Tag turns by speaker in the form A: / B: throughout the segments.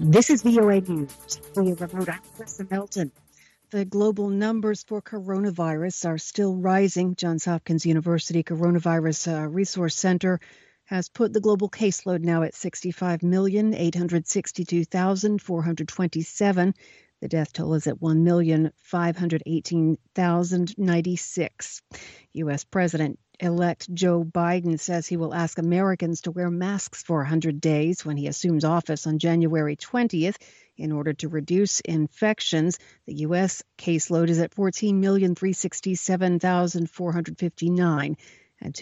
A: This is VOA News. We remote. I'm Krista Melton. The global numbers for coronavirus are still rising. Johns Hopkins University Coronavirus Resource Center has put the global caseload now at 65,862,427. The death toll is at 1,518,096. U.S. President-elect Joe Biden says he will ask Americans to wear masks for 100 days when he assumes office on January 20th in order to reduce infections. The U.S. caseload is at 14,367,459, and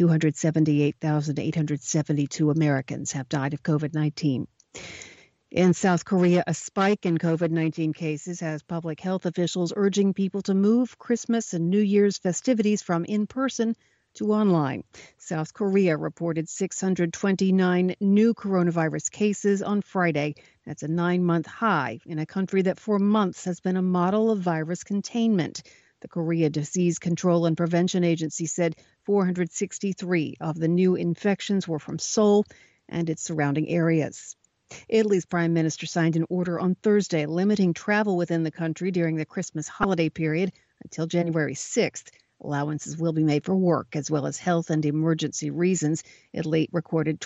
A: 278,872 Americans have died of COVID-19. In South Korea, a spike in COVID-19 cases has public health officials urging people to move Christmas and New Year's festivities from in-person to online. South Korea reported 629 new coronavirus cases on Friday. That's a 9-month high in a country that for months has been a model of virus containment. The Korea Disease Control and Prevention Agency said 463 of the new infections were from Seoul and its surrounding areas. Italy's prime minister signed an order on Thursday limiting travel within the country during the Christmas holiday period until January 6th. Allowances will be made for work as well as health and emergency reasons. Italy recorded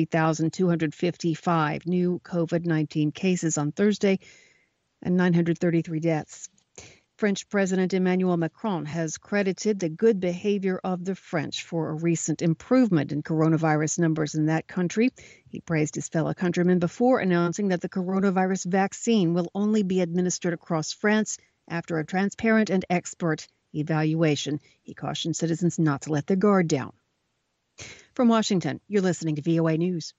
A: 23,255 new COVID-19 cases on Thursday and 933 deaths. French President Emmanuel Macron has credited the good behavior of the French for a recent improvement in coronavirus numbers in that country. He praised his fellow countrymen before announcing that the coronavirus vaccine will only be administered across France after a transparent and expert evaluation. He cautioned citizens not to let their guard down. From Washington, you're listening to VOA News.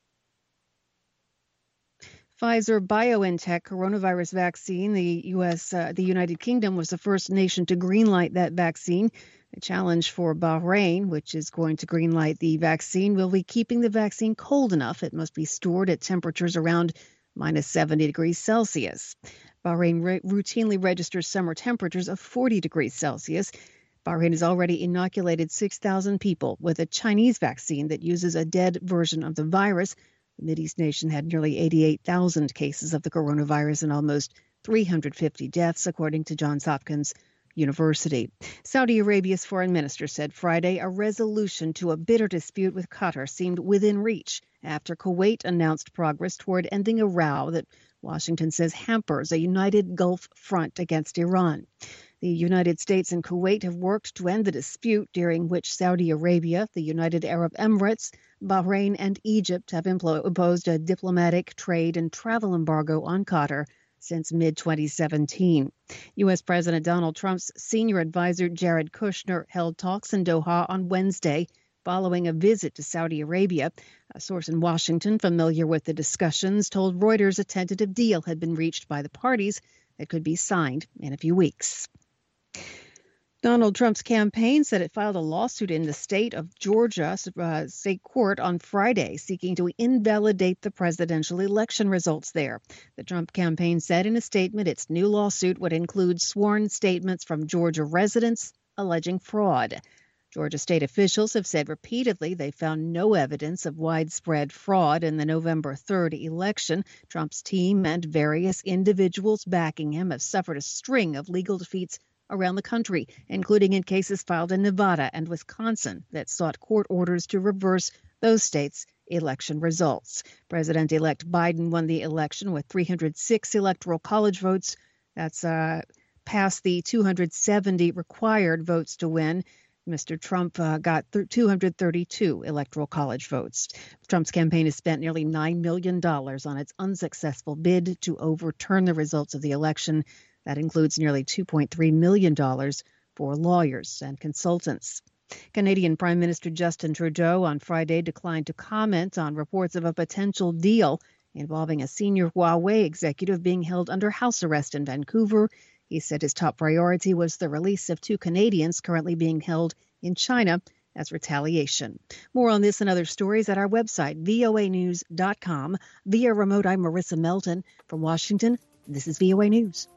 A: Pfizer-BioNTech coronavirus vaccine. The United Kingdom was the first nation to greenlight that vaccine. A challenge for Bahrain, which is going to greenlight the vaccine, will be keeping the vaccine cold enough. It must be stored at temperatures around minus 70 degrees Celsius. Bahrain routinely registers summer temperatures of 40 degrees Celsius. Bahrain has already inoculated 6,000 people with a Chinese vaccine that uses a dead version of the virus. The Mideast nation had nearly 88,000 cases of the coronavirus and almost 350 deaths, according to Johns Hopkins University. Saudi Arabia's foreign minister said Friday a resolution to a bitter dispute with Qatar seemed within reach after Kuwait announced progress toward ending a row that Washington says hampers a united Gulf front against Iran. The United States and Kuwait have worked to end the dispute, during which Saudi Arabia, the United Arab Emirates, Bahrain, and Egypt have imposed a diplomatic, trade, and travel embargo on Qatar since mid-2017. U.S. President Donald Trump's senior advisor, Jared Kushner, held talks in Doha on Wednesday following a visit to Saudi Arabia. A source in Washington familiar with the discussions told Reuters a tentative deal had been reached by the parties that could be signed in a few weeks. Donald Trump's campaign said it filed a lawsuit in the state of Georgia state court on Friday seeking to invalidate the presidential election results there. The Trump campaign said in a statement its new lawsuit would include sworn statements from Georgia residents alleging fraud. Georgia state officials have said repeatedly they found no evidence of widespread fraud in the November 3rd election. Trump's team and various individuals backing him have suffered a string of legal defeats around the country, including in cases filed in Nevada and Wisconsin that sought court orders to reverse those states' election results. President-elect Biden won the election with 306 electoral college votes. That's past the 270 required votes to win. Mr. Trump got 232 electoral college votes. Trump's campaign has spent nearly $9 million on its unsuccessful bid to overturn the results of the election. That includes nearly $2.3 million for lawyers and consultants. Canadian Prime Minister Justin Trudeau on Friday declined to comment on reports of a potential deal involving a senior Huawei executive being held under house arrest in Vancouver. He said his top priority was the release of 2 Canadians currently being held in China as retaliation. More on this and other stories at our website, voanews.com. Via remote, I'm Marissa Melton. From Washington, this is VOA News.